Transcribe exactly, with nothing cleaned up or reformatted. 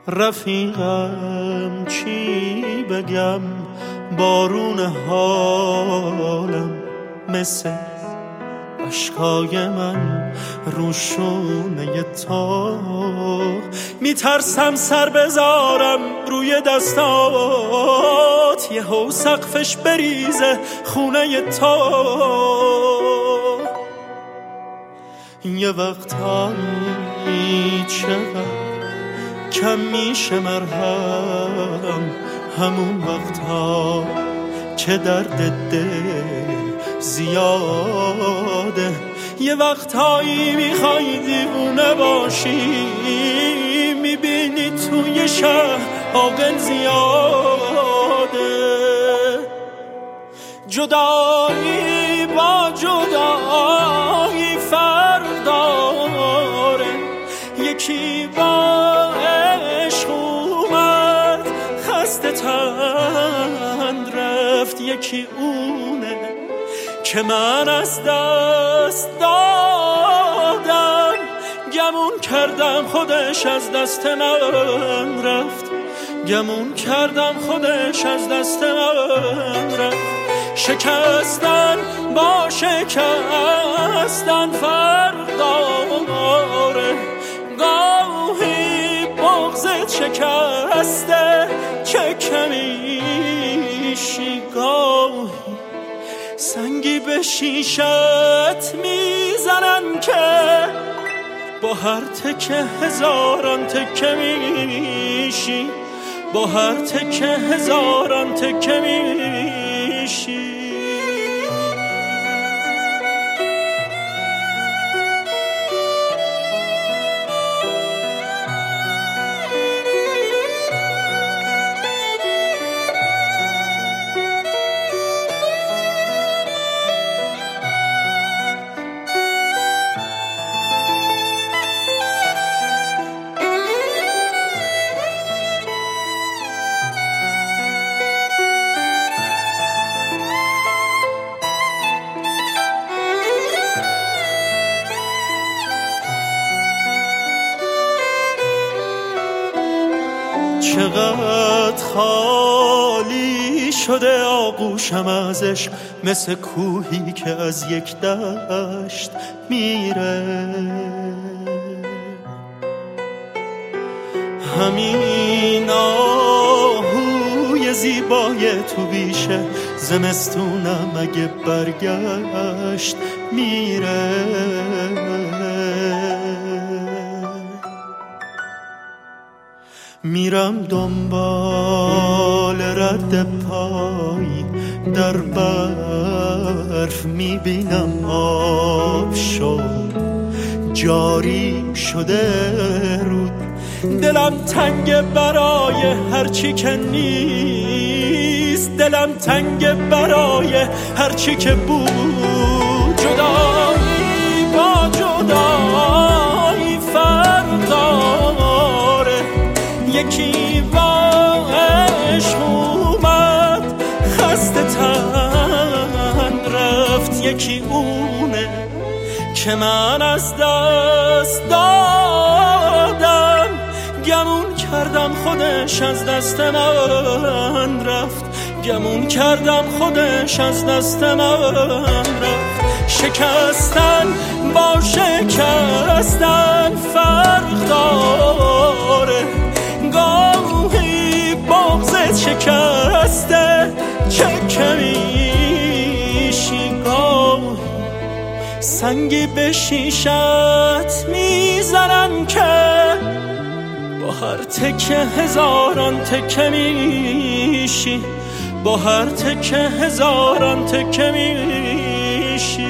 رفیقم چی بگم، بارون حالم مثل اشکای من روشونه تو. میترسم سر بذارم روی دستات، یه هو سقفش بریزه خونه تو. یه وقتایی چقدر کم میشه مرهم، همون وقتا که درد دل زیاده. یه وقتایی میخوای دیوونه باشی، میبینی توی شهر عاقل زیاده. جدایی با جدایی فرق داره، یکی با عشق اومد خسته تن رفت، یکی اونه که من از دست دادم. گمون کردم خودش از دست من رفت، گمون کردم خودش از دست من رفت. شکستن با شکستن فرق داره، گاهی بغضت شکسته چه کمیشی، گاهی سنگی به شیشت میزنن که با هر تکه هزاران تکه میشی، با هر تکه هزاران تکه میشی. چقدر خالی شده آغوشم ازش، مثل کوهی که از یک دشت میره. همین آهوی زیبای تو بیشه، زمستونم اگه برگشت میره. میرم دنبال رد پای در برف، میبینم آب شد جاری شده رود. دلم تنگ برای هرچی که نیست، دلم تنگ برای هرچی که بود. جدایی با جدایی فرق داره، یکی با عشق اومد خسته تن رفت، یکی اونه که من از دست دادم. گمون کردم خودش از دست من رفت، گمون کردم خودش از دست من رفت. شکستن با شکستن فرق داره، گاهی بغضت شکسته چه کمیشی، گاهی سنگی به شیشت میزنن که با هر تکه هزاران تکه میشی، با هر تکه هزاران تکه میشی.